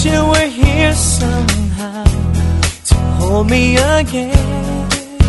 Wish you were here somehow to hold me again.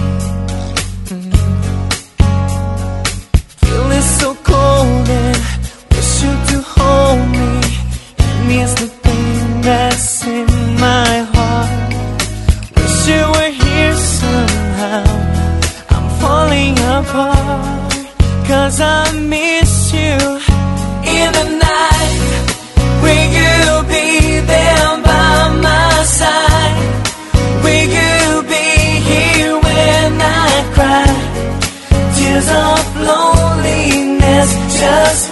Feeling so cold and wish you to hold me. It means the thing that's in my heart. Wish you were here somehow. I'm falling apart, 'cause I miss you. In the night, will you be there by my side? Will you be here when I cry? Tears of loneliness just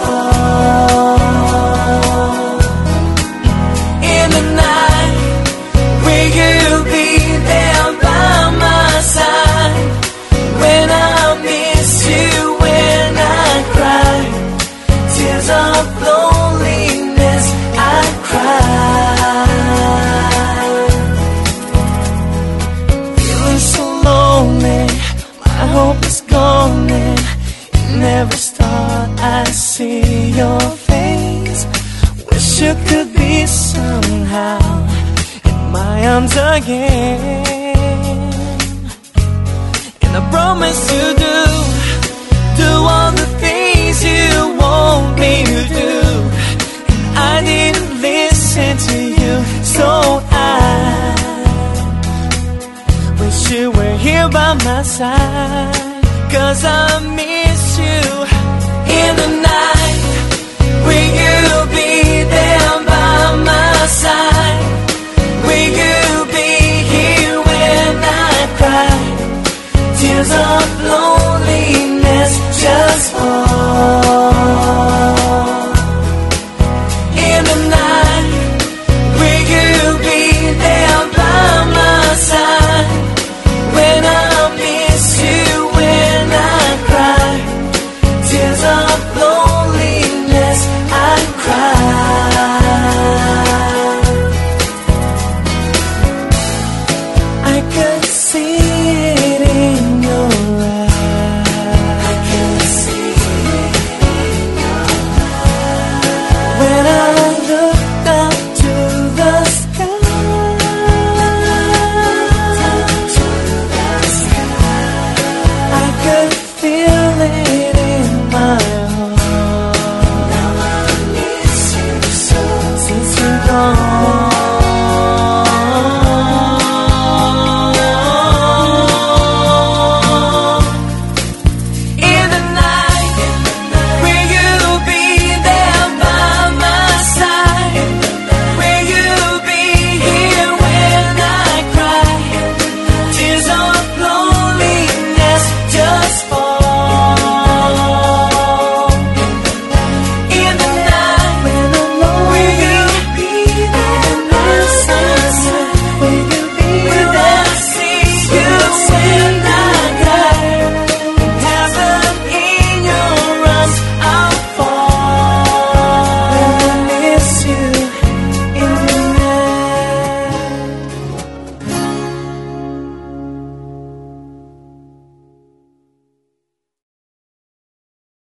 fall. In the night, will you be there by my side? When I miss you, when I cry, tears of loneliness I cry. Feeling so lonely, my hope is gone, and you never start. I see your face. Wish you could be somehow in my arms again. And I promise you do all the things you want me to do. And I didn't listen to you, so I wish you were here by my side, 'cause I miss you.